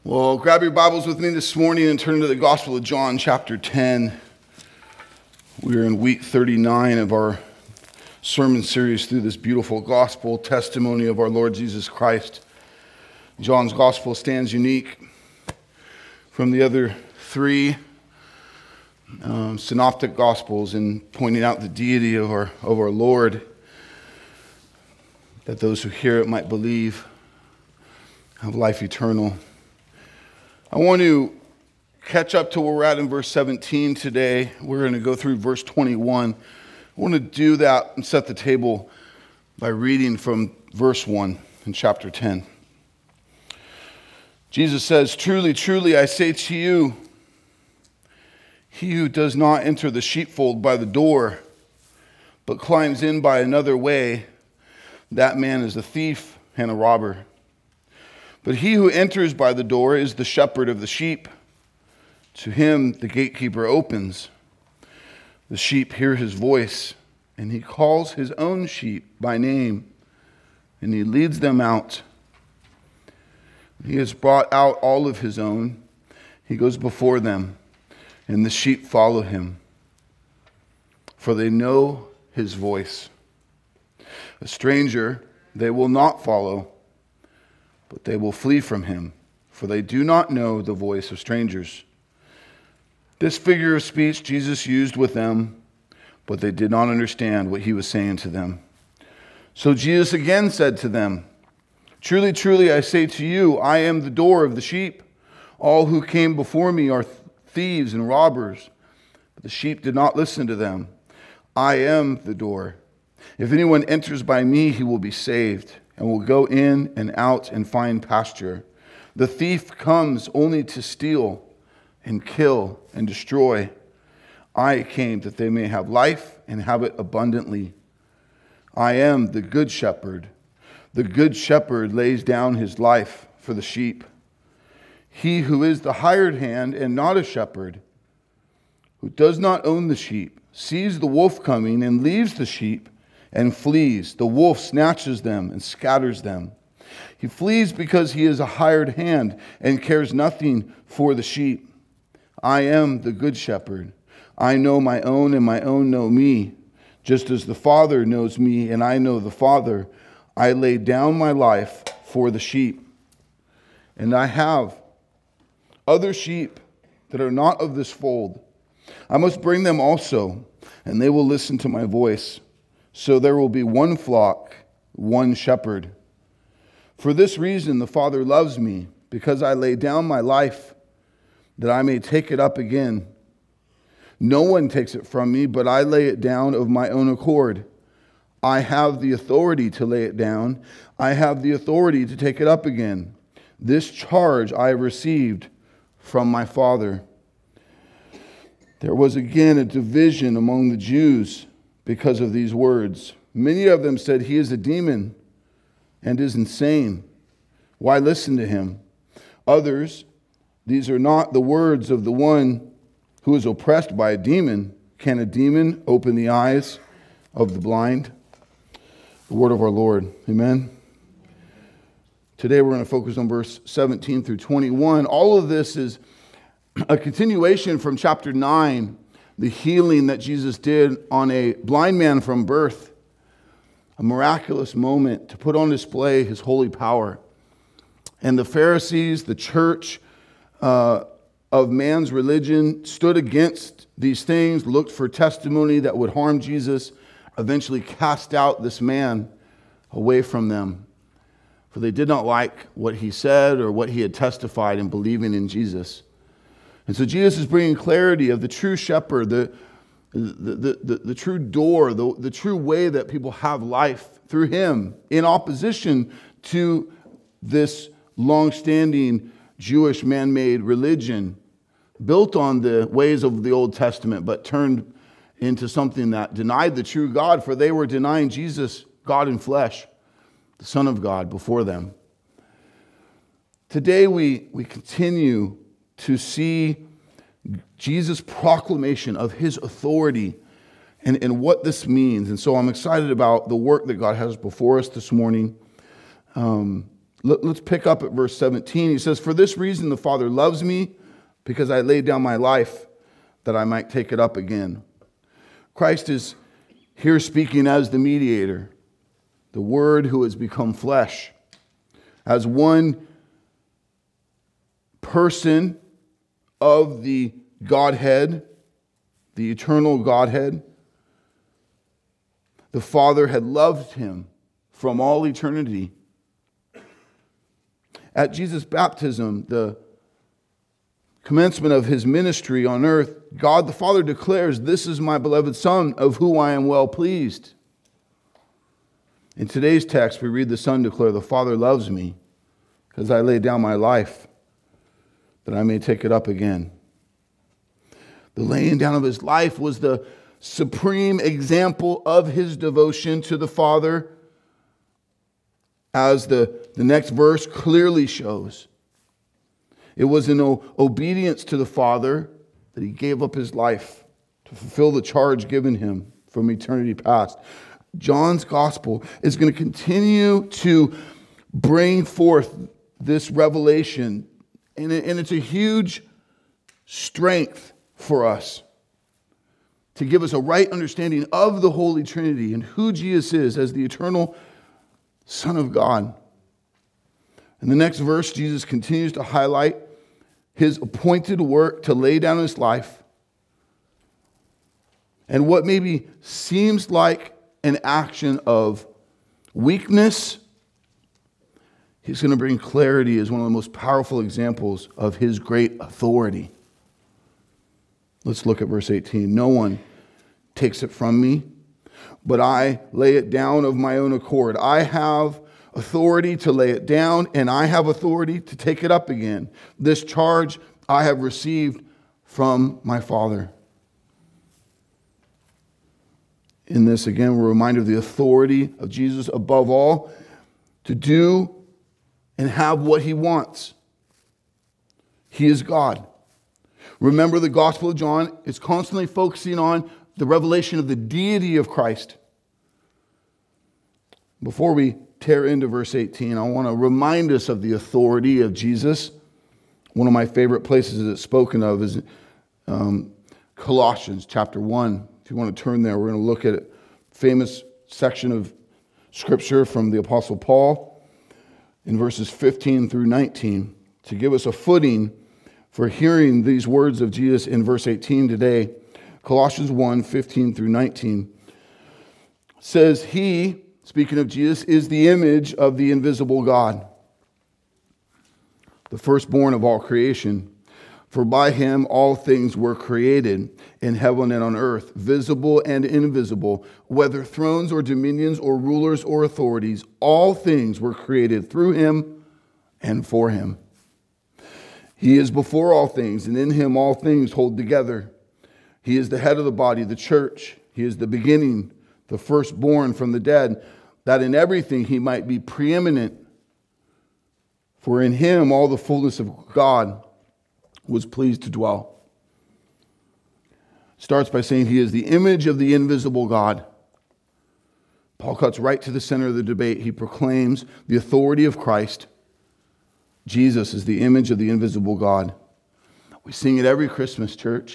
Well, grab your Bibles with me this morning and turn to the Gospel of John, chapter 10. We're in week 39 of our sermon series through this beautiful gospel testimony of our Lord Jesus Christ. John's gospel stands unique from the other three synoptic gospels in pointing out the deity of our Lord, that those who hear it might believe, have life eternal. I want to catch up to where we're at in verse 17 today. We're going to go through verse 21. I want to do that and set the table by reading from verse 1 in chapter 10. Jesus says, "Truly, truly, I say to you, he who does not enter the sheepfold by the door, but climbs in by another way, that man is a thief and a robber. But he who enters by the door is the shepherd of the sheep. To him the gatekeeper opens. The sheep hear his voice, and he calls his own sheep by name, and he leads them out. He has brought out all of his own. He goes before them, and the sheep follow him, for they know his voice. A stranger they will not follow, but they will flee from him, for they do not know the voice of strangers." This figure of speech Jesus used with them, but they did not understand what he was saying to them. So Jesus again said to them, "Truly, truly, I say to you, I am the door of the sheep. All who came before me are thieves and robbers, but the sheep did not listen to them. I am the door. If anyone enters by me, he will be saved, and will go in and out and find pasture. The thief comes only to steal and kill and destroy. I came that they may have life and have it abundantly. I am the good shepherd. The good shepherd lays down his life for the sheep. He who is the hired hand and not a shepherd, who does not own the sheep, sees the wolf coming and leaves the sheep and flees. The wolf snatches them and scatters them. He flees because he is a hired hand and cares nothing for the sheep. I am the good shepherd. I know my own, and my own know me, just as the Father knows me, and I know the Father. I lay down my life for the sheep. And I have other sheep that are not of this fold. I must bring them also, and they will listen to my voice. So there will be one flock, one shepherd. For this reason the Father loves me, because I lay down my life, that I may take it up again. No one takes it from me, but I lay it down of my own accord. I have the authority to lay it down. I have the authority to take it up again. This charge I have received from my Father." There was again a division among the Jews because of these words. Many of them said, "He is a demon and is insane. Why listen to him?" Others, "These are not the words of the one who is oppressed by a demon. Can a demon open the eyes of the blind?" The word of our Lord. Amen. Today we're going to focus on verse 17 through 21. All of this is a continuation from chapter 9, the healing that Jesus did on a blind man from birth, a miraculous moment to put on display his holy power. And the Pharisees, the church of man's religion, stood against these things, looked for testimony that would harm Jesus, eventually cast out this man away from them, for they did not like what he said or what he had testified in believing in Jesus. And so Jesus is bringing clarity of the true shepherd, the true door, the true way that people have life through him, in opposition to this long-standing Jewish man-made religion built on the ways of the Old Testament, but turned into something that denied the true God, for they were denying Jesus, God in flesh, the Son of God, before them. Today we continue to see Jesus' proclamation of his authority and what this means. And so I'm excited about the work that God has before us this morning. Let's pick up at verse 17. He says, "For this reason the Father loves me, because I laid down my life that I might take it up again." Christ is here speaking as the mediator, the Word who has become flesh, as one person of the Godhead, the eternal Godhead. The Father had loved him from all eternity. At Jesus' baptism, the commencement of his ministry on earth, God the Father declares, "This is my beloved Son, of whom I am well pleased." In today's text, we read the Son declare, "The Father loves me, because I laid down my life, that I may take it up again." The laying down of his life was the supreme example of his devotion to the Father, as the next verse clearly shows. It was in obedience to the Father that he gave up his life to fulfill the charge given him from eternity past. John's gospel is going to continue to bring forth this revelation, and it's a huge strength for us to give us a right understanding of the Holy Trinity and who Jesus is as the eternal Son of God. In the next verse, Jesus continues to highlight his appointed work to lay down his life. And what maybe seems like an action of weakness, he's going to bring clarity as one of the most powerful examples of his great authority. Let's look at verse 18. "No one takes it from me, but I lay it down of my own accord. I have authority to lay it down, and I have authority to take it up again. This charge I have received from my Father." In this, again, we're reminded of the authority of Jesus above all to do and have what he wants. He is God. Remember, the Gospel of John is constantly focusing on the revelation of the deity of Christ. Before we tear into verse 18, I want to remind us of the authority of Jesus. One of my favorite places it's spoken of is Colossians chapter 1. If you want to turn there, we're going to look at a famous section of Scripture from the Apostle Paul in verses 15 through 19 to give us a footing for hearing these words of Jesus in verse 18 today. Colossians 1, 15 through 19 says, "He," speaking of Jesus, "is the image of the invisible God, the firstborn of all creation. For by him all things were created, in heaven and on earth, visible and invisible, whether thrones or dominions or rulers or authorities. All things were created through him and for him. He is before all things, and in him all things hold together. He is the head of the body, the church. He is the beginning, the firstborn from the dead, that in everything he might be preeminent. For in him all the fullness of God was pleased to dwell." Starts by saying he is the image of the invisible God. Paul cuts right to the center of the debate. He proclaims the authority of Christ. Jesus is the image of the invisible God. We sing it every Christmas, church.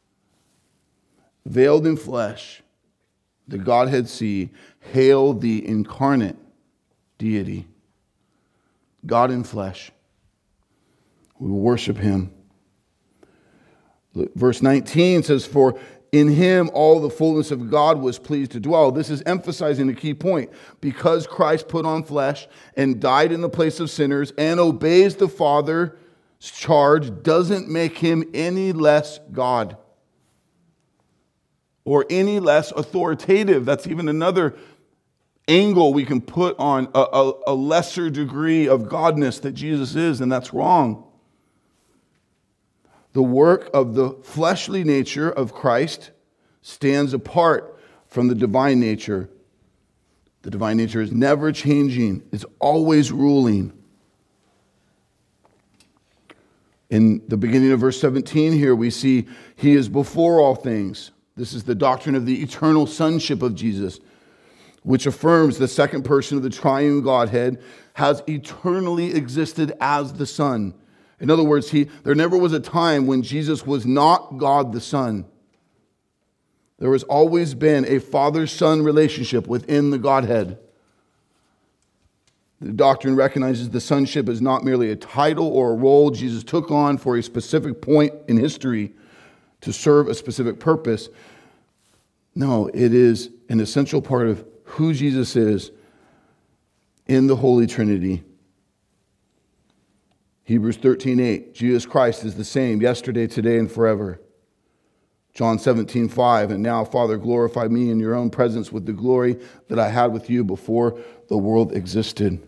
Veiled in flesh, the Godhead see, hail the incarnate deity. God in flesh. We worship him. Verse 19 says, "For in him all the fullness of God was pleased to dwell." This is emphasizing a key point. Because Christ put on flesh and died in the place of sinners and obeys the Father's charge doesn't make him any less God or any less authoritative. That's even another angle we can put on a lesser degree of godness that Jesus is, and that's wrong. The work of the fleshly nature of Christ stands apart from the divine nature. The divine nature is never changing. It's always ruling. In the beginning of verse 17 here, we see he is before all things. This is the doctrine of the eternal sonship of Jesus. which affirms the second person of the triune Godhead has eternally existed as the Son. In other words, there never was a time when Jesus was not God the Son. There has always been a father-son relationship within the Godhead. The doctrine recognizes the sonship is not merely a title or a role Jesus took on for a specific point in history to serve a specific purpose. No, it is an essential part of who Jesus is in the Holy Trinity. Hebrews 13:8, Jesus Christ is the same yesterday, today, and forever. John 17:5, and now, Father, glorify me in your own presence with the glory that I had with you before the world existed.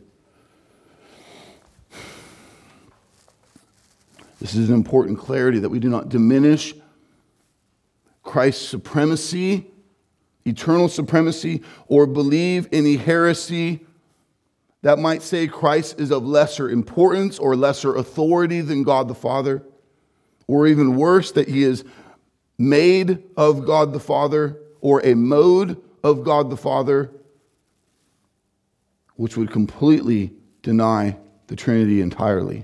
This is an important clarity that we do not diminish Christ's supremacy, eternal supremacy, or believe any heresy that might say Christ is of lesser importance or lesser authority than God the Father, or even worse, that he is made of God the Father or a mode of God the Father, which would completely deny the Trinity entirely.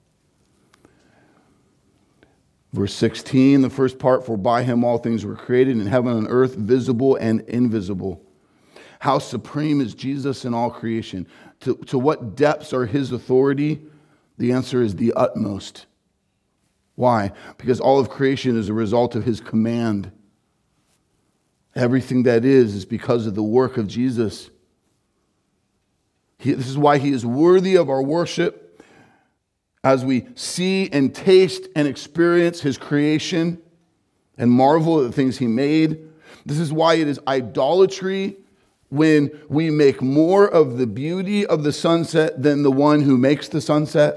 Verse 16, the first part, for by him all things were created in heaven and earth, visible and invisible. How supreme is Jesus in all creation? To what depths are his authority? The answer is the utmost. Why? Because all of creation is a result of his command. Everything that is because of the work of Jesus. This is why he is worthy of our worship as we see and taste and experience his creation and marvel at the things he made. This is why it is idolatry when we make more of the beauty of the sunset than the one who makes the sunset.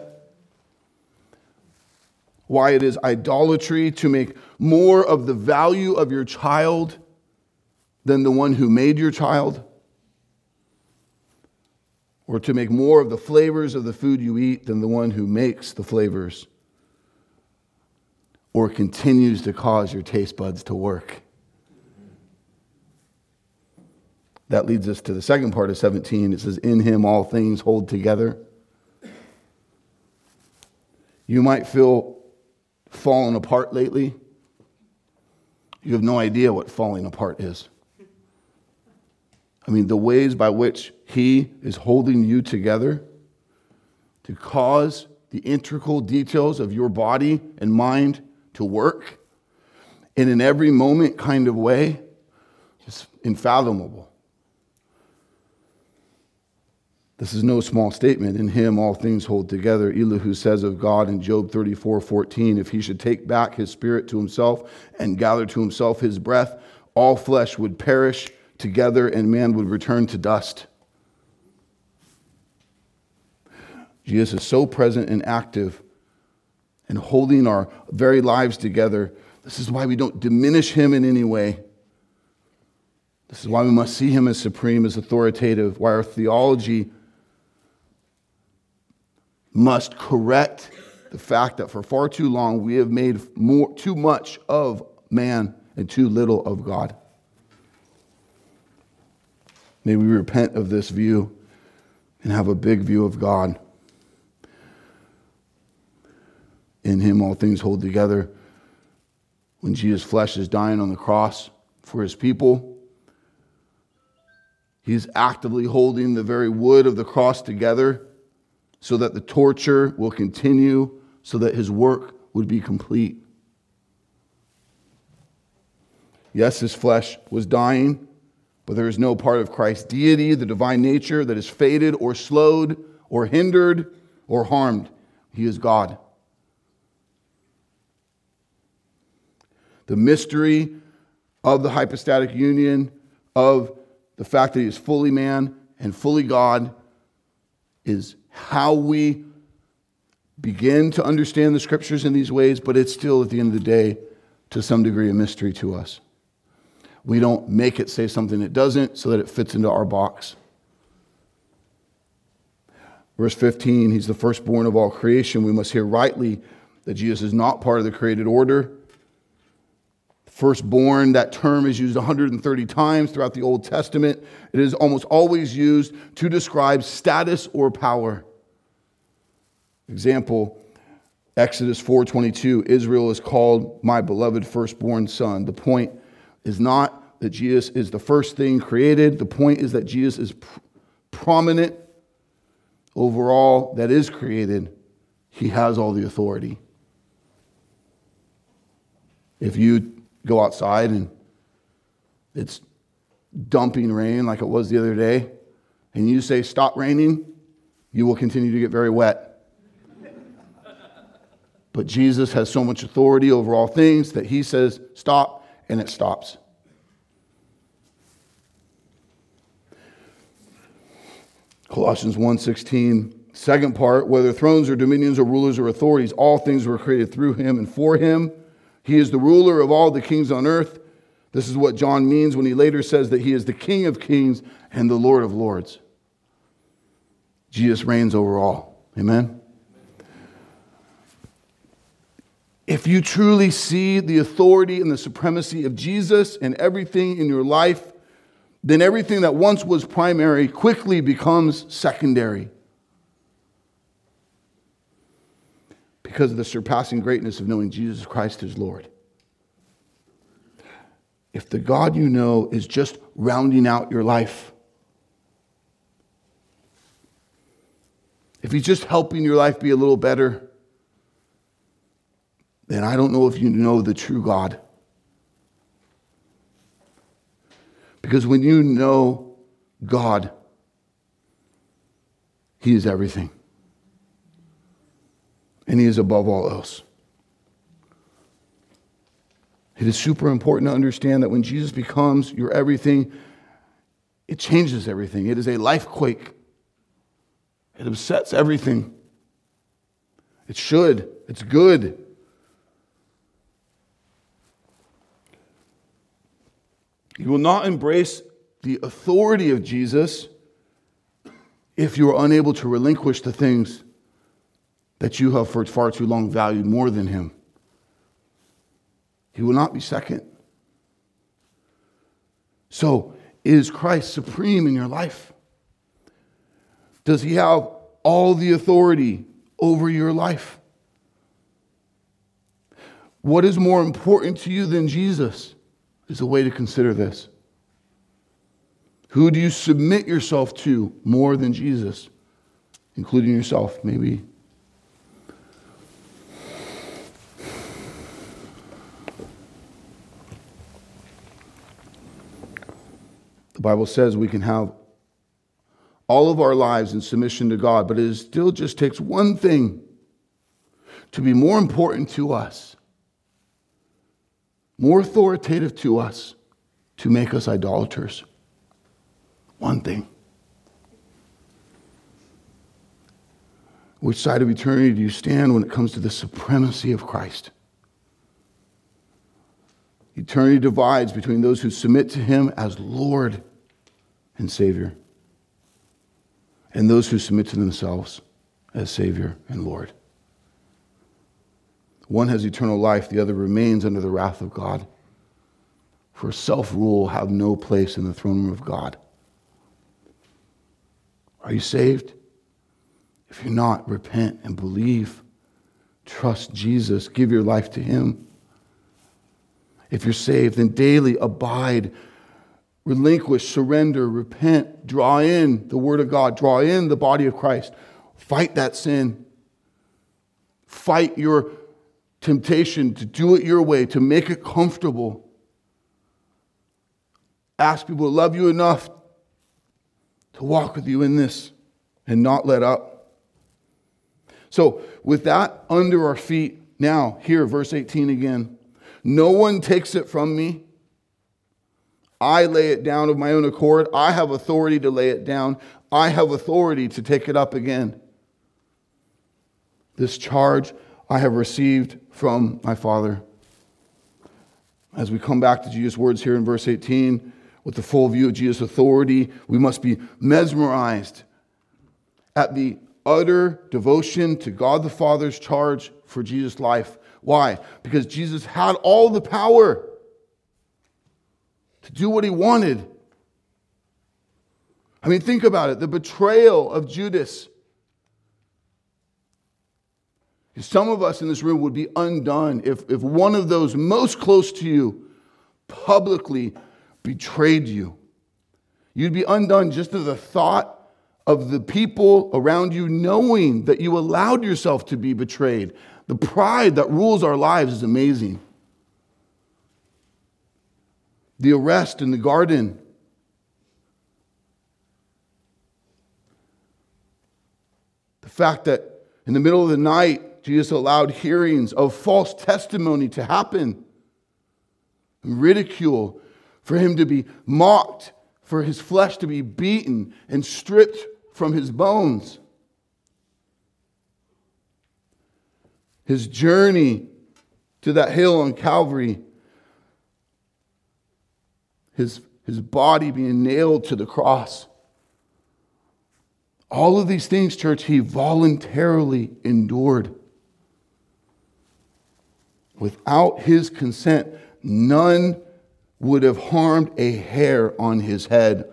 Why it is idolatry to make more of the value of your child than the one who made your child. Or to make more of the flavors of the food you eat than the one who makes the flavors. Or continues to cause your taste buds to work. That leads us to the second part of 17. It says, in him all things hold together. You might feel fallen apart lately. You have no idea what falling apart is. I mean, the ways by which he is holding you together to cause the integral details of your body and mind to work in an every moment kind of way is unfathomable. This is no small statement. In him all things hold together. Elihu says of God in Job 34:14, if he should take back his spirit to himself and gather to himself his breath, all flesh would perish together and man would return to dust. Jesus is so present and active and holding our very lives together. This is why we don't diminish him in any way. This is why we must see him as supreme, as authoritative, why our theology must correct the fact that for far too long we have made too much of man and too little of God. May we repent of this view and have a big view of God. In him all things hold together. When Jesus' flesh is dying on the cross for his people, he's actively holding the very wood of the cross together so that the torture will continue, so that his work would be complete. Yes, his flesh was dying, but there is no part of Christ's deity, the divine nature, that is faded or slowed or hindered or harmed. He is God. The mystery of the hypostatic union, of the fact that he is fully man and fully God, is how we begin to understand the scriptures in these ways, but it's still, at the end of the day, to some degree, a mystery to us. We don't make it say something it doesn't so that it fits into our box. Verse 15, he's the firstborn of all creation. We must hear rightly that Jesus is not part of the created order. Firstborn, that term is used 130 times throughout the Old Testament. It is almost always used to describe status or power. Example, Exodus 4:22, Israel is called my beloved firstborn son. The point is not that Jesus is the first thing created. The point is that Jesus is prominent over all that is created. He has all the authority. If you go outside and it's dumping rain like it was the other day, and you say, stop raining, you will continue to get very wet. But Jesus has so much authority over all things that he says, stop, and it stops. Colossians 1:16, second part, whether thrones or dominions or rulers or authorities, all things were created through him and for him. He is the ruler of all the kings on earth. This is what John means when he later says that he is the King of kings and the Lord of lords. Jesus reigns over all. Amen? If you truly see the authority and the supremacy of Jesus in everything in your life, then everything that once was primary quickly becomes secondary. Because of the surpassing greatness of knowing Jesus Christ as Lord. If the God you know is just rounding out your life, if he's just helping your life be a little better, then I don't know if you know the true God. Because when you know God, he is everything. And he is above all else. It is super important to understand that when Jesus becomes your everything, it changes everything. It is a life quake. It upsets everything. It should. It's good. You will not embrace the authority of Jesus if you are unable to relinquish the things that you have for far too long valued more than him. He will not be second. So, is Christ supreme in your life? Does he have all the authority over your life? What is more important to you than Jesus? Is a way to consider this. Who do you submit yourself to more than Jesus? Including yourself, maybe. The Bible says we can have all of our lives in submission to God, but it still just takes one thing to be more important to us, more authoritative to us, to make us idolaters. One thing. Which side of eternity do you stand when it comes to the supremacy of Christ? Eternity divides between those who submit to him as Lord and Savior, and those who submit to themselves as Savior and Lord. One has eternal life, the other remains under the wrath of God. For self-rule have no place in the throne room of God. Are you saved? If you're not, repent and believe. Trust Jesus. Give your life to him. If you're saved, then daily abide, relinquish, surrender, repent, draw in the Word of God, draw in the body of Christ. Fight that sin. Fight your temptation to do it your way, to make it comfortable. Ask people to love you enough to walk with you in this and not let up. So, with that under our feet, now, here, verse 18 again. No one takes it from me. I lay it down of my own accord. I have authority to lay it down. I have authority to take it up again. This charge I have received from my Father. As we come back to Jesus' words here in verse 18, with the full view of Jesus' authority, we must be mesmerized at the utter devotion to God the Father's charge for Jesus' life. Why? Because Jesus had all the power. to do what he wanted. I mean, think about it. The betrayal of Judas. Some of us in this room would be undone if one of those most close to you publicly betrayed you. You'd be undone just to the thought of the people around you knowing that you allowed yourself to be betrayed. The pride that rules our lives is amazing. The arrest in the garden. The fact that in the middle of the night, Jesus allowed hearings of false testimony to happen. Ridicule, for him to be mocked, for his flesh to be beaten and stripped from his bones. His journey to that hill on Calvary, his body being nailed to the cross. All of these things, church, he voluntarily endured. Without his consent, none would have harmed a hair on his head.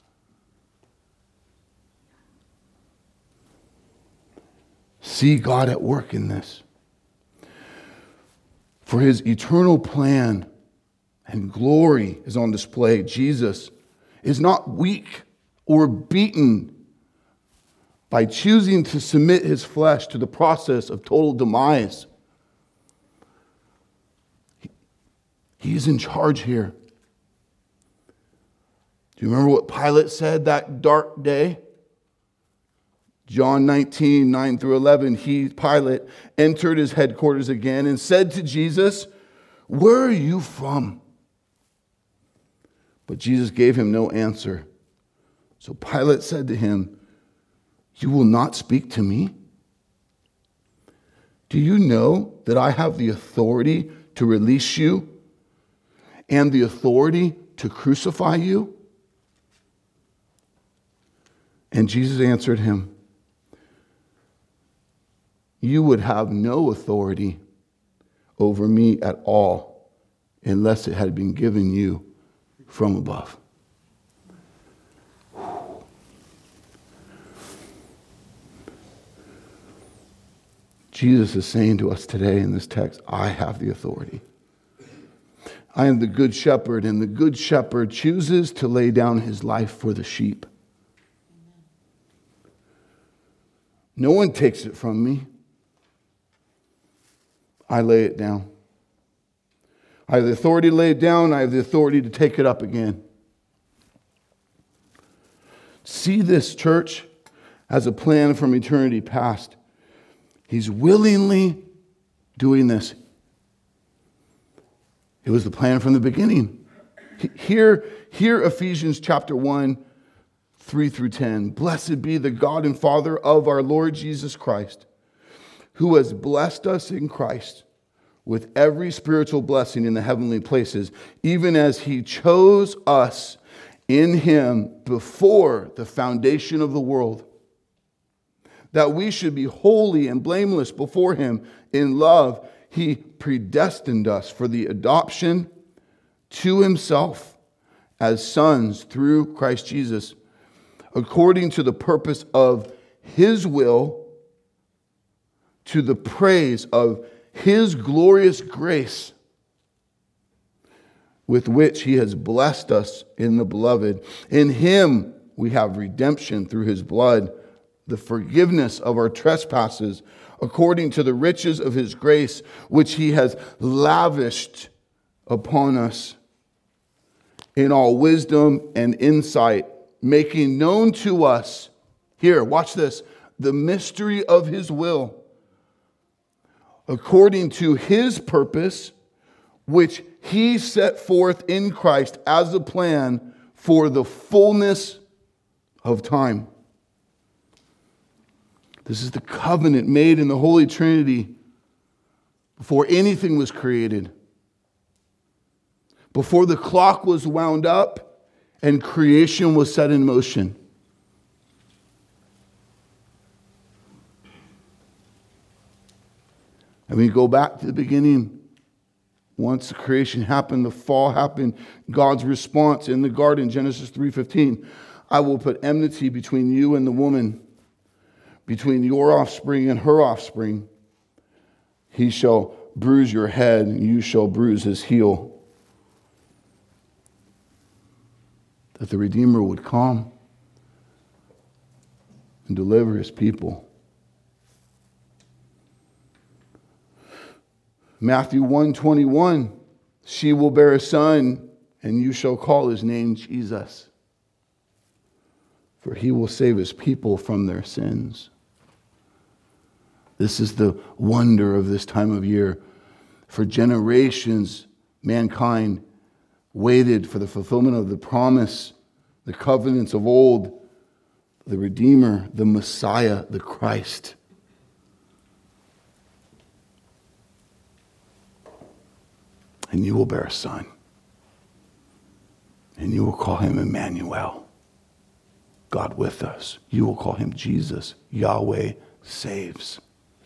See God at work in this. For his eternal plan and glory is on display. Jesus is not weak or beaten by choosing to submit his flesh to the process of total demise. He's in charge here. Do you remember what Pilate said that dark day? John 19, 9 through 11, Pilate, entered his headquarters again and said to Jesus, "Where are you from?" But Jesus gave him no answer. So Pilate said to him, "You will not speak to me? Do you know that I have the authority to release you and the authority to crucify you?" And Jesus answered him, "You would have no authority over me at all unless it had been given you from above." Jesus is saying to us today in this text, I have the authority. I am the good shepherd, and the good shepherd chooses to lay down his life for the sheep. No one takes it from me. I lay it down. I have the authority to lay it down. I have the authority to take it up again. See this, church, as a plan from eternity past. He's willingly doing this. It was the plan from the beginning. Hear Ephesians chapter 1, 3 through 10. Blessed be the God and Father of our Lord Jesus Christ, who has blessed us in Christ with every spiritual blessing in the heavenly places, even as he chose us in him before the foundation of the world, that we should be holy and blameless before him. In love, he predestined us for the adoption to himself as sons through Christ Jesus, according to the purpose of his will, to the praise of his glorious grace, with which he has blessed us in the beloved. In him we have redemption through his blood, the forgiveness of our trespasses, according to the riches of his grace, which he has lavished upon us in all wisdom and insight, making known to us, here, watch this, the mystery of his will, according to his purpose, which he set forth in Christ as a plan for the fullness of time. This is the covenant made in the Holy Trinity before anything was created, before the clock was wound up and creation was set in motion. And we go back to the beginning. Once the creation happened, the fall happened, God's response in the garden, Genesis 3:15, I will put enmity between you and the woman, between your offspring and her offspring. He shall bruise your head, and you shall bruise his heel. That the Redeemer would come and deliver his people. Matthew 1:21, she will bear a son, and you shall call his name Jesus, for he will save his people from their sins. This is the wonder of this time of year. For generations, mankind waited for the fulfillment of the promise, the covenants of old, the Redeemer, the Messiah, the Christ. And you will bear a son. And you will call him Emmanuel, God with us. You will call him Jesus, Yahweh saves.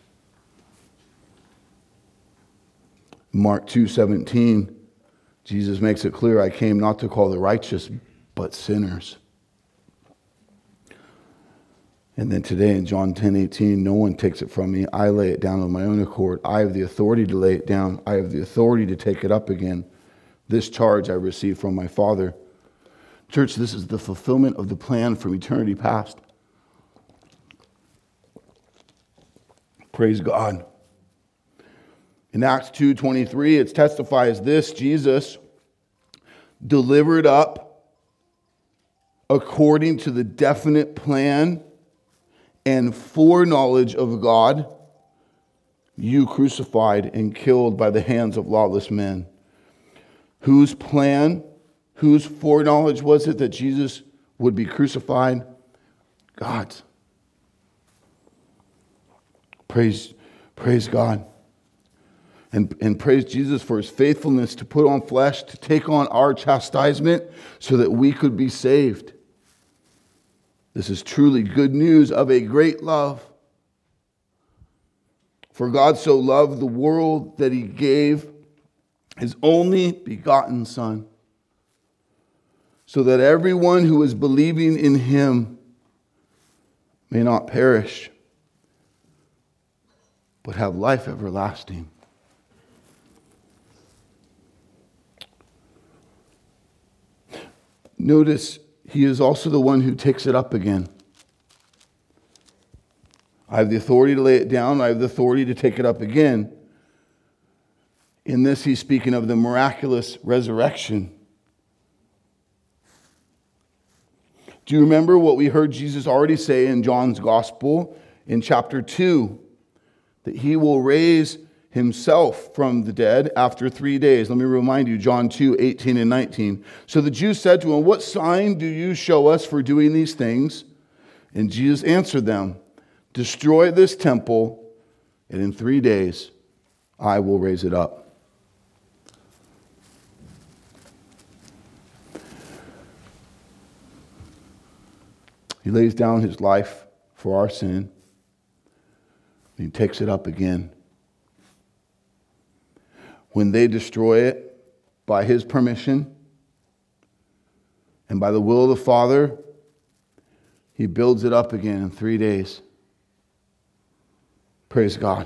Mark 2:17, Jesus makes it clear, I came not to call the righteous, but sinners. And then today in John 10:18, no one takes it from me. I lay it down on my own accord. I have the authority to lay it down. I have the authority to take it up again. This charge I received from my Father. Church, this is the fulfillment of the plan from eternity past. Praise God. In Acts 2:23, it testifies this: Jesus delivered up according to the definite plan and foreknowledge of God, you crucified and killed by the hands of lawless men. Whose plan, whose foreknowledge was it that Jesus would be crucified? God's. Praise God. And praise Jesus for his faithfulness to put on flesh, to take on our chastisement so that we could be saved. This is truly good news of a great love. For God so loved the world that he gave his only begotten Son, so that everyone who is believing in him may not perish, but have life everlasting. Notice, he is also the one who takes it up again. I have the authority to lay it down. I have the authority to take it up again. In this, he's speaking of the miraculous resurrection. Do you remember what we heard Jesus already say in John's Gospel in chapter 2? That he will raise himself from the dead after 3 days. Let me remind you, John 2:18 and 19. So the Jews said to him, what sign do you show us for doing these things? And Jesus answered them, destroy this temple, and in 3 days I will raise it up. He lays down his life for our sin. He takes it up again. When they destroy it by his permission and by the will of the Father, he builds it up again in 3 days. Praise God.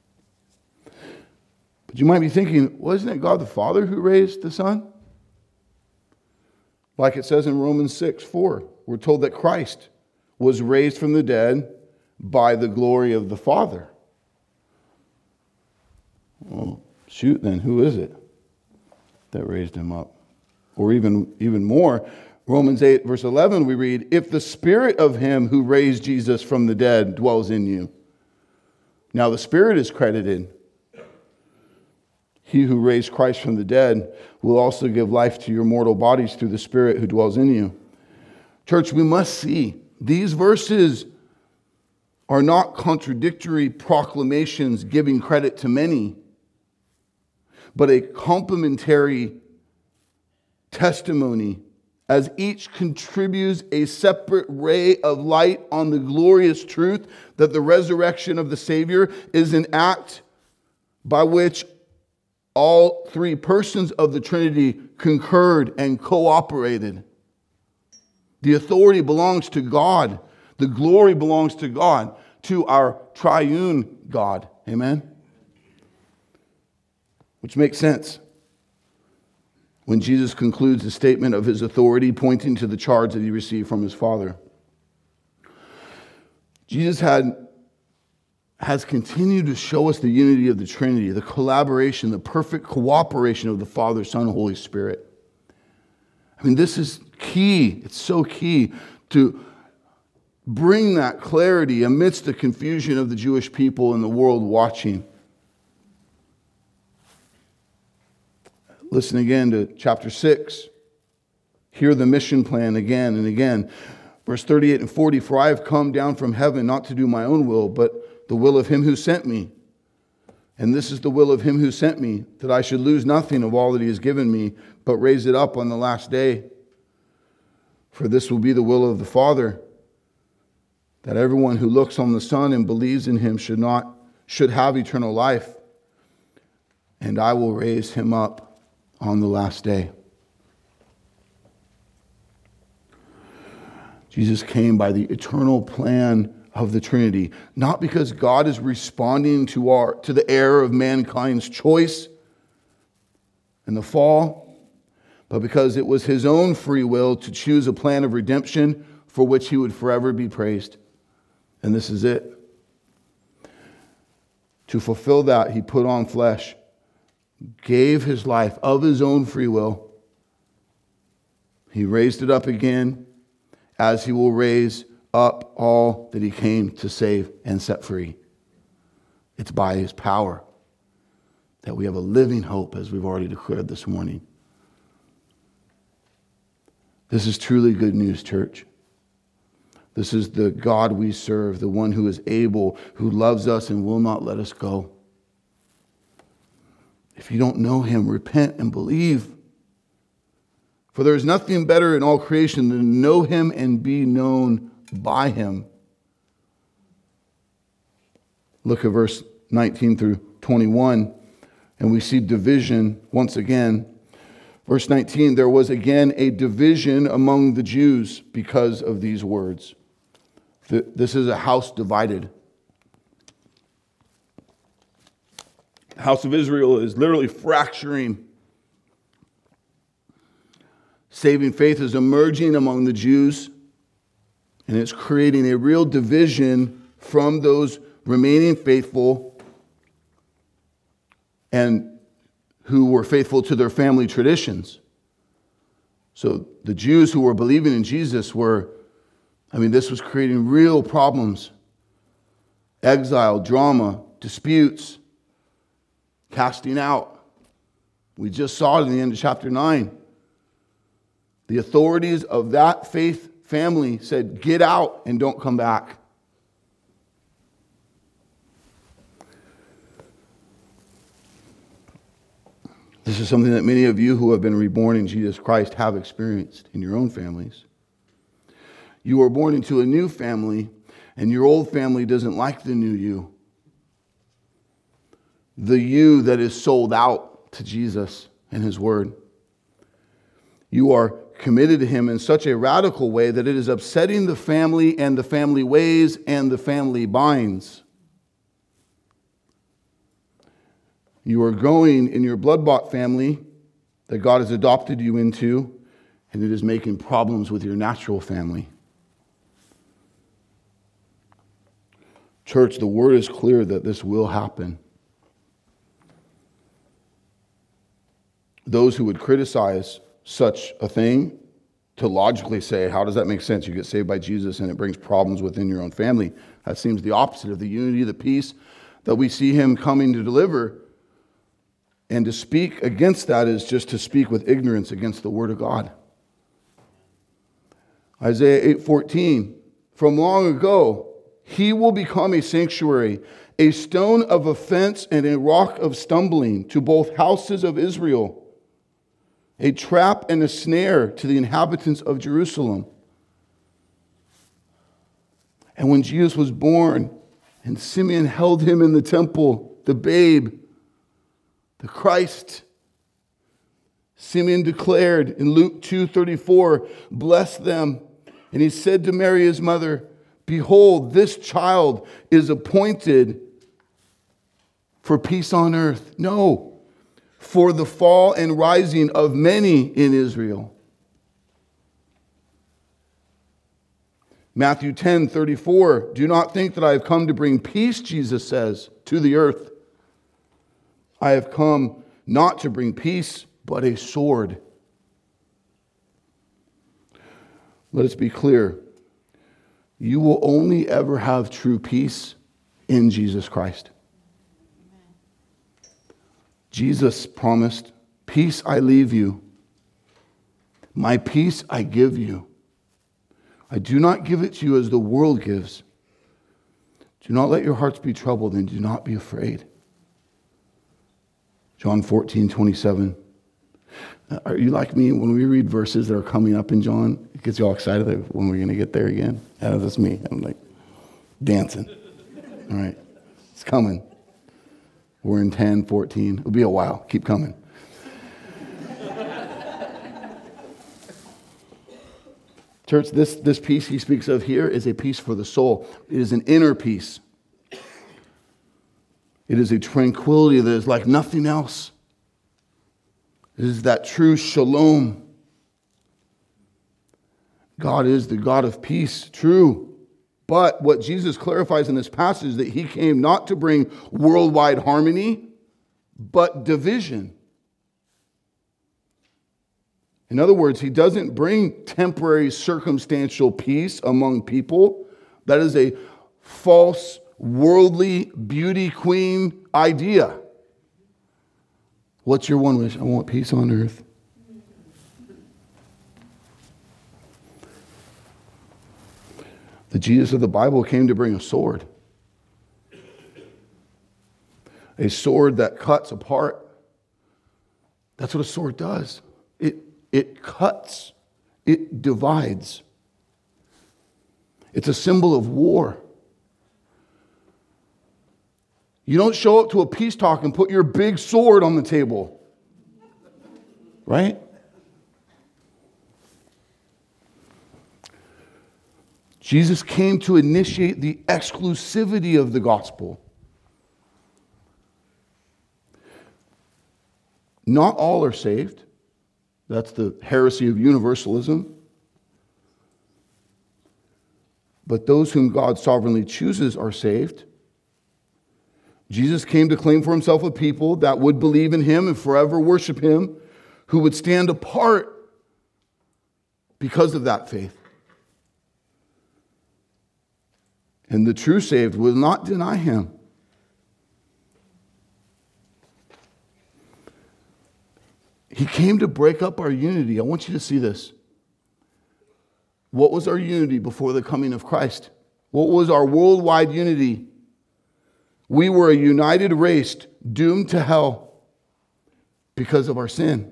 But you might be thinking, wasn't it God the Father who raised the Son? Like it says in Romans 6:4, we're told that Christ was raised from the dead by the glory of the Father. Well, shoot, then who is it that raised him up? Or even more, Romans 8, verse 11, we read, if the Spirit of him who raised Jesus from the dead dwells in you. Now the Spirit is credited. He who raised Christ from the dead will also give life to your mortal bodies through the Spirit who dwells in you. Church, we must see these verses are not contradictory proclamations giving credit to many, but a complementary testimony as each contributes a separate ray of light on the glorious truth that the resurrection of the Savior is an act by which All three persons of the Trinity concurred and cooperated. The authority belongs to God. The glory belongs to God, to our triune God. Amen? Which makes sense when Jesus concludes the statement of his authority, pointing to the charge that he received from his Father. Jesus has continued to show us the unity of the Trinity, the collaboration, the perfect cooperation of the Father, Son, and Holy Spirit. I mean, this is key. It's so key to bring that clarity amidst the confusion of the Jewish people and the world watching. Listen again to chapter 6. Hear the mission plan again and again. Verse 38 and 40, for I have come down from heaven not to do my own will, but the will of him who sent me. And this is the will of him who sent me, that I should lose nothing of all that he has given me, but raise it up on the last day. For this will be the will of the Father, that everyone who looks on the Son and believes in him should have eternal life. And I will raise him up on the last day. Jesus came by the eternal plan of the Trinity, not because God is responding to the error of mankind's choice and the fall, but because it was his own free will to choose a plan of redemption for which he would forever be praised. And this is it. To fulfill that, he put on flesh, gave his life of his own free will. He raised it up again, as he will raise up all that he came to save and set free. It's by his power that we have a living hope, as we've already declared this morning. This is truly good news, church. This is the God we serve, the one who is able, who loves us and will not let us go. If you don't know him, repent and believe. For there is nothing better in all creation than to know him and be known by him. Look at verse 19 through 21, and we see division once again. Verse 19, there was again a division among the Jews because of these words. This is a house divided. The house of Israel is literally fracturing. Saving faith is emerging among the Jews, and it's creating a real division from those remaining faithful and who were faithful to their family traditions. So the Jews who were believing in Jesus this was creating real problems. Exile, drama, disputes, casting out. We just saw it in the end of chapter 9. The authorities of that faith family said, get out and don't come back. This is something that many of you who have been reborn in Jesus Christ have experienced in your own families. You were born into a new family, and your old family doesn't like the new you. The you that is sold out to Jesus and his word. You are committed to him in such a radical way that it is upsetting the family and the family ways and the family binds. You are growing in your blood-bought family that God has adopted you into, and it is making problems with your natural family. Church, the word is clear that this will happen. Those who would criticize such a thing to logically say, how does that make sense? You get saved by Jesus and it brings problems within your own family. That seems the opposite of the unity, the peace that we see him coming to deliver. And to speak against that is just to speak with ignorance against the word of God. Isaiah 8:14, from long ago, he will become a sanctuary, a stone of offense and a rock of stumbling to both houses of Israel, a trap and a snare to the inhabitants of Jerusalem. And when Jesus was born and Simeon held him in the temple, the babe, the Christ. Simeon declared in Luke 2:34, bless them. And he said to Mary, his mother, behold, this child is appointed for peace on earth. No, for the fall and rising of many in Israel. Matthew 10:34, do not think that I have come to bring peace, Jesus says, to the earth. I have come not to bring peace, but a sword. Let us be clear. You will only ever have true peace in Jesus Christ. Jesus promised, peace I leave you. My peace I give you. I do not give it to you as the world gives. Do not let your hearts be troubled and do not be afraid. John 14:27. Are you like me when we read verses that are coming up in John? It gets you all excited when we're going to get there again. That's me. I'm like dancing. All right. It's coming. We're in 10, 14. It'll be a while. Keep coming. Church, this peace he speaks of here is a peace for the soul. It is an inner peace. It is a tranquility that is like nothing else. It is that true shalom. God is the God of peace, true. But what Jesus clarifies in this passage is that he came not to bring worldwide harmony, but division. In other words, he doesn't bring temporary circumstantial peace among people. That is a false, worldly beauty queen idea. What's your one wish? I want peace on earth. The Jesus of the Bible came to bring a sword. A sword that cuts apart. That's what a sword does. It cuts. It divides. It's a symbol of war. You don't show up to a peace talk and put your big sword on the table. Right? Jesus came to initiate the exclusivity of the gospel. Not all are saved. That's the heresy of universalism. But those whom God sovereignly chooses are saved. Jesus came to claim for himself a people that would believe in him and forever worship him, who would stand apart because of that faith. And the true saved will not deny him. He came to break up our unity. I want you to see this. What was our unity before the coming of Christ? What was our worldwide unity? We were a united race doomed to hell because of our sin.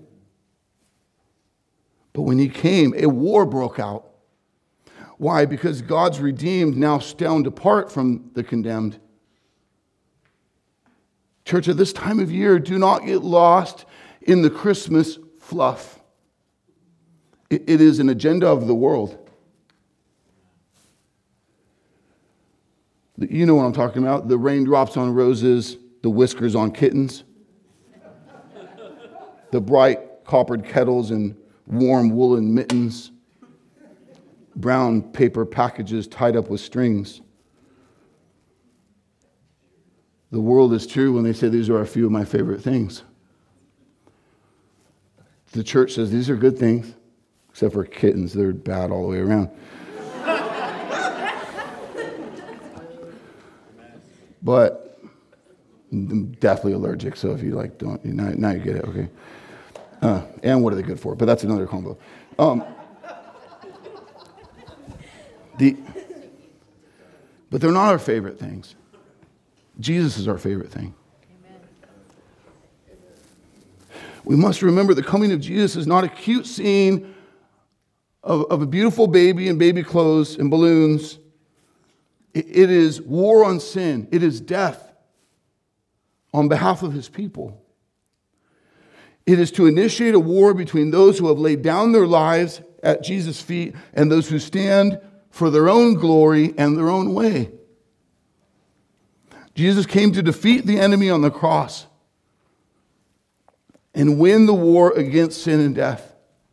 But when he came, a war broke out. Why? Because God's redeemed now stand apart from the condemned. Church, at this time of year, do not get lost in the Christmas fluff. It is an agenda of the world. You know what I'm talking about. The raindrops on roses, the whiskers on kittens, the bright coppered kettles and warm woolen mittens, brown paper packages tied up with strings. The world is true when they say these are a few of my favorite things. The church says these are good things, except for kittens. They're bad all the way around. But I'm definitely allergic, so if you like don't, now you get it, okay. And what are they good for? But that's another combo. But they're not our favorite things. Jesus is our favorite thing. Amen. We must remember the coming of Jesus is not a cute scene of a beautiful baby in baby clothes and balloons. It is war on sin. It is death on behalf of his people. It is to initiate a war between those who have laid down their lives at Jesus' feet and those who stand for their own glory and their own way. Jesus came to defeat the enemy on the cross and win the war against sin and death,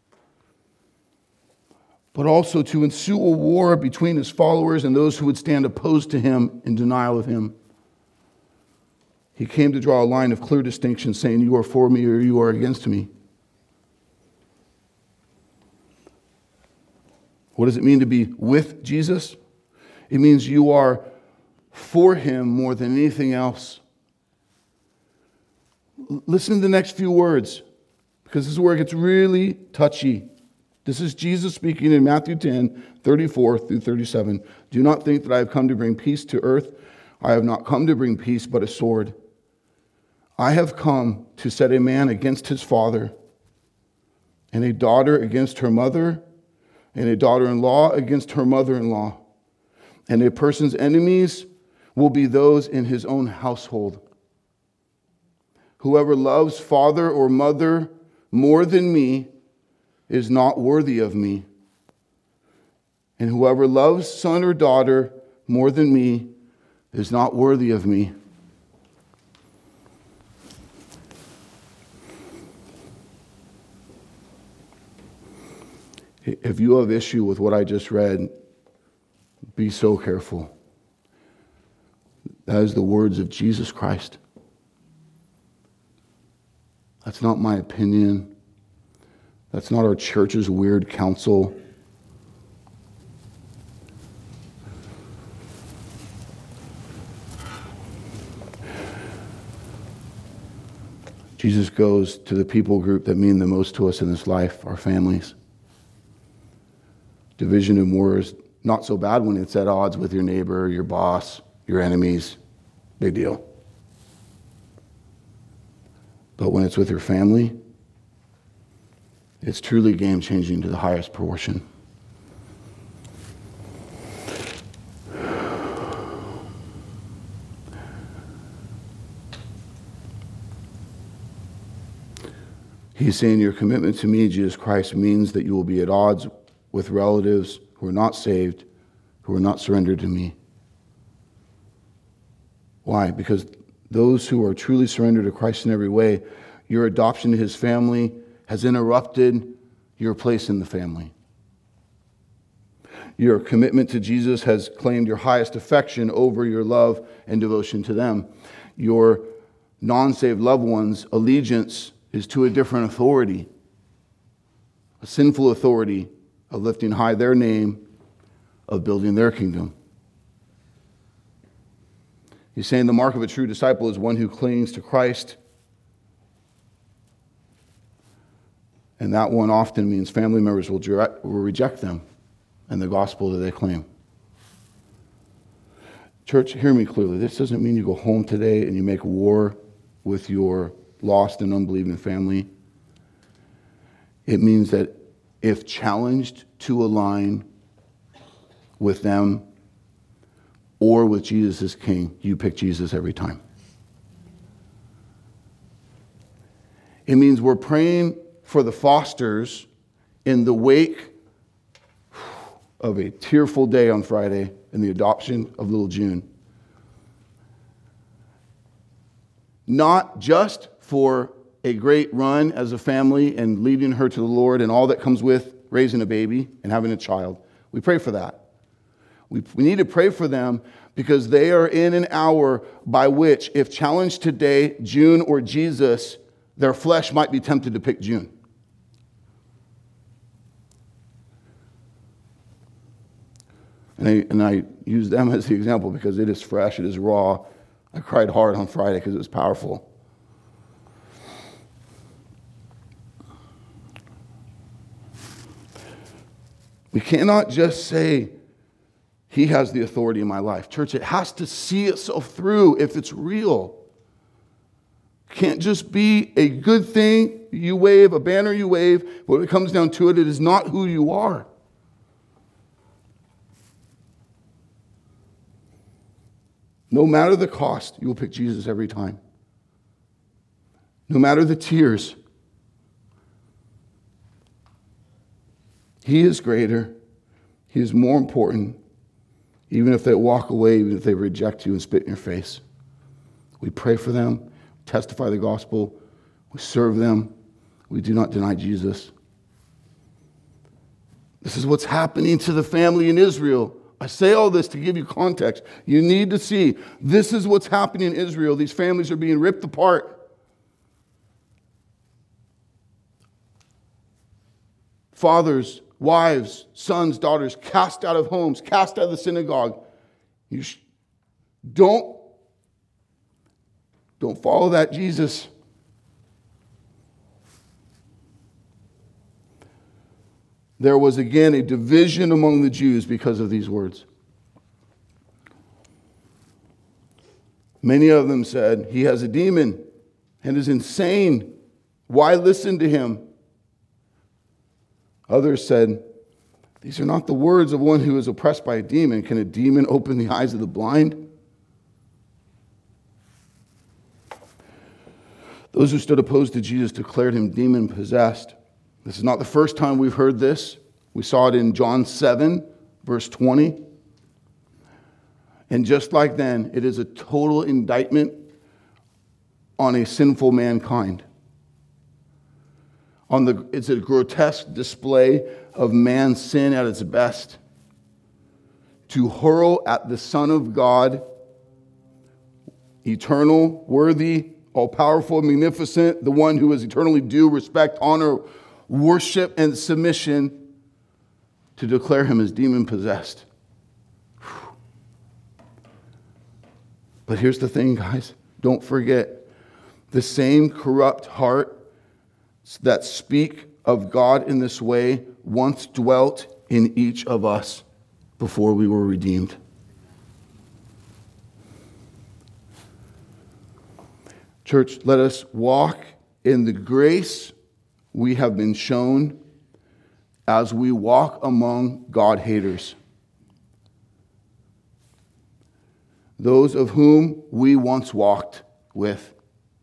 but also to ensue a war between his followers and those who would stand opposed to him in denial of him. He came to draw a line of clear distinction, saying, you are for me or you are against me. What does it mean to be with Jesus? It means you are for him more than anything else. Listen to the next few words, because this is where it gets really touchy. This is Jesus speaking in Matthew 10, 34 through 37. Do not think that I have come to bring peace to earth. I have not come to bring peace, but a sword. I have come to set a man against his father, and a daughter against her mother, and a daughter-in-law against her mother-in-law. And a person's enemies will be those in his own household. Whoever loves father or mother more than me is not worthy of me. And whoever loves son or daughter more than me is not worthy of me. If you have issue with what I just read, be so careful. That is the words of Jesus Christ. That's not my opinion. That's not our church's weird counsel. Jesus goes to the people group that mean the most to us in this life, our families. Division and war is not so bad when it's at odds with your neighbor, your boss, your enemies. Big deal. But when it's with your family, it's truly game-changing to the highest proportion. He's saying your commitment to me, Jesus Christ, means that you will be at odds with relatives who are not saved, who are not surrendered to me. Why? Because those who are truly surrendered to Christ in every way, your adoption to his family has interrupted your place in the family. Your commitment to Jesus has claimed your highest affection over your love and devotion to them. Your non-saved loved ones' allegiance is to a different authority, a sinful authority of lifting high their name, of building their kingdom. He's saying the mark of a true disciple is one who clings to Christ. And that one often means family members will reject them and the gospel that they claim. Church, hear me clearly. This doesn't mean you go home today and you make war with your lost and unbelieving family. It means that if challenged to align with them or with Jesus as King, you pick Jesus every time. It means we're praying for the Fosters in the wake of a tearful day on Friday in the adoption of little June. Not just for a great run as a family and leading her to the Lord and all that comes with raising a baby and having a child. We pray for that. We need to pray for them because they are in an hour by which, if challenged today, June or Jesus, their flesh might be tempted to pick June. And I use them as the example because it is fresh, it is raw. I cried hard on Friday because it was powerful. We cannot just say, he has the authority in my life. Church, it has to see itself through if it's real. It can't just be a good thing you wave, a banner you wave, but when it comes down to it, it is not who you are. No matter the cost, you will pick Jesus every time. No matter the tears, He is greater. He is more important, even if they walk away, even if they reject you and spit in your face. We pray for them, testify the gospel, we serve them. We do not deny Jesus. This is what's happening to the family in Israel. I say all this to give you context. You need to see this is what's happening in Israel. These families are being ripped apart. Fathers, wives, sons, daughters, cast out of homes, cast out of the synagogue. Don't follow that Jesus. There was again a division among the Jews because of these words. Many of them said, he has a demon and is insane. Why listen to him? Others said, these are not the words of one who is oppressed by a demon. Can a demon open the eyes of the blind? Those who stood opposed to Jesus declared him demon-possessed. This is not the first time we've heard this. We saw it in John 7, verse 20. And just like then, it is a total indictment on a sinful mankind. It's a grotesque display of man's sin at its best. To hurl at the Son of God, eternal, worthy, all-powerful, magnificent, the one who is eternally due respect, honor, worship, and submission, to declare him as demon-possessed. But here's the thing, guys. Don't forget, the same corrupt heart that speak of God in this way once dwelt in each of us before we were redeemed. Church, let us walk in the grace we have been shown as we walk among God-haters. Those of whom we once walked with.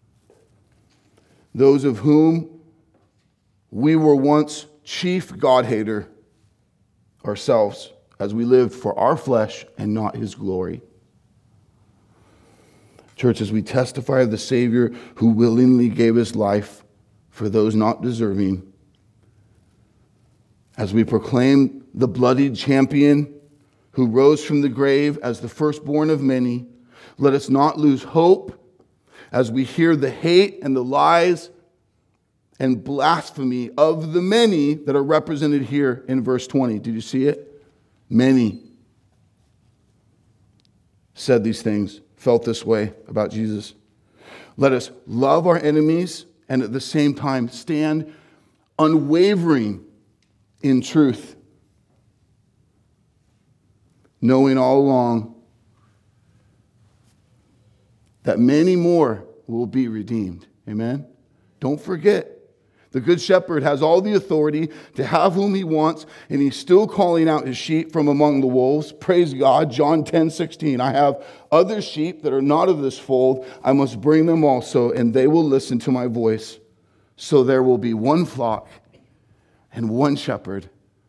Those of whom we were once chief God-hater ourselves as we lived for our flesh and not his glory. Church, as we testify of the Savior who willingly gave his life for those not deserving, as we proclaim the bloodied champion who rose from the grave as the firstborn of many, let us not lose hope as we hear the hate and the lies and blasphemy of the many that are represented here in verse 20. Did you see it? Many said these things, felt this way about Jesus. Let us love our enemies and at the same time stand unwavering in truth, knowing all along that many more will be redeemed. Amen? Don't forget, the Good Shepherd has all the authority to have whom he wants, and he's still calling out his sheep from among the wolves. Praise God. John 10:16. I have other sheep that are not of this fold. I must bring them also, and they will listen to my voice. So there will be one flock and one shepherd.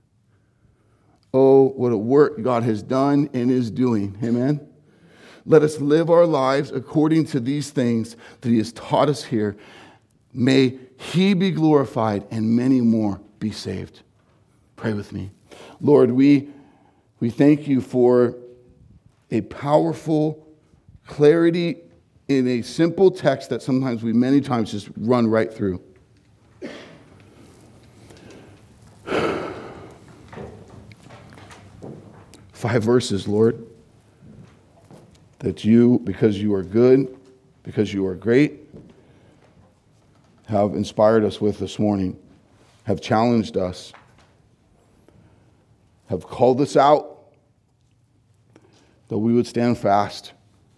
Oh, what a work God has done and is doing. Amen. Let us live our lives according to these things that he has taught us here. May he be glorified and many more be saved. Pray with me. Lord, we thank you for a powerful clarity in a simple text that sometimes we many times just run right through. Five verses, Lord, that you, because you are good, because you are great, have inspired us with this morning, have challenged us, have called us out, that we would stand fast,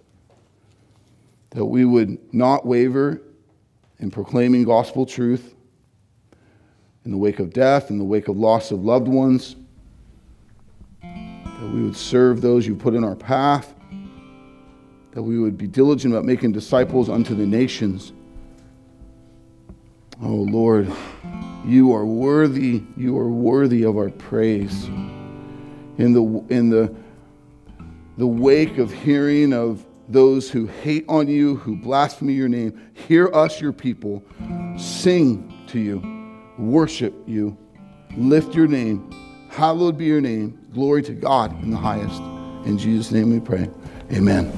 that we would not waver in proclaiming gospel truth in the wake of death, in the wake of loss of loved ones, that we would serve those you put in our path, that we would be diligent about making disciples unto the nations. Oh, Lord, You are worthy. You are worthy of our praise. In the wake of hearing of those who hate on you, who blaspheme your name, hear us, your people, sing to you, worship you, lift your name. Hallowed be your name. Glory to God in the highest. In Jesus' name we pray. Amen.